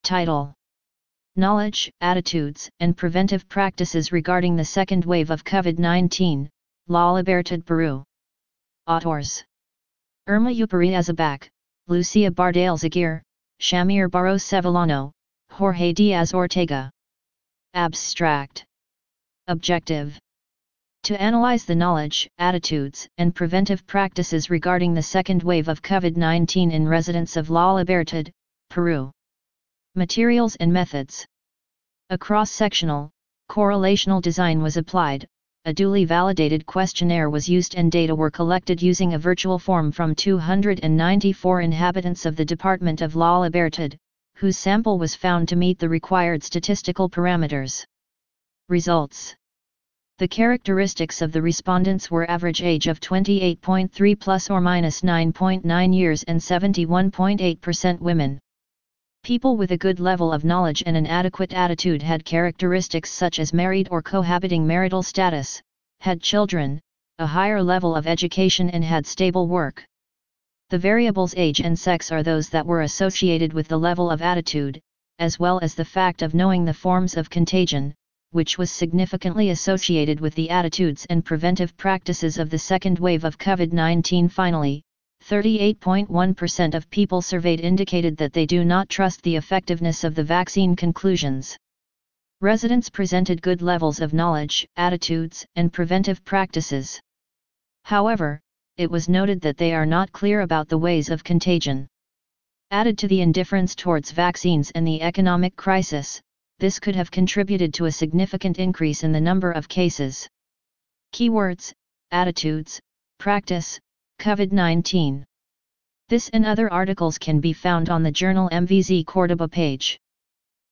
Title: Knowledge, Attitudes, and Preventive Practices Regarding the Second Wave of COVID-19, La Libertad, Peru. Authors: Irma Yupari Azabak, Lucia Bardales Aguirre, Shamir Barros Sevillano, Jorge Diaz Ortega. Abstract. Objective: to analyze the knowledge, attitudes, and preventive practices regarding the second wave of COVID-19 in residents of La Libertad, Peru. Materials and methods. A cross-sectional, correlational design was applied, a duly validated questionnaire was used, and data were collected using a virtual form from 294 inhabitants of the department of La Libertad, whose sample was found to meet the required statistical parameters. Results. The characteristics of the respondents were average age of 28.3 plus or minus 9.9 years and 71.8% women. People with a good level of knowledge and an adequate attitude had characteristics such as married or cohabiting marital status, had children, a higher level of education, and had stable work. The variables age and sex are those that were associated with the level of attitude, as well as the fact of knowing the forms of contagion, which was significantly associated with the attitudes and preventive practices of the second wave of COVID-19. Finally, 38.1% of people surveyed indicated that they do not trust the effectiveness of the vaccine. Conclusions. Residents presented good levels of knowledge, attitudes, and preventive practices. However, it was noted that they are not clear about the ways of contagion. Added to the indifference towards vaccines and the economic crisis, this could have contributed to a significant increase in the number of cases. Keywords: attitudes, practice, COVID-19. This and other articles can be found on the Journal MVZ Córdoba page.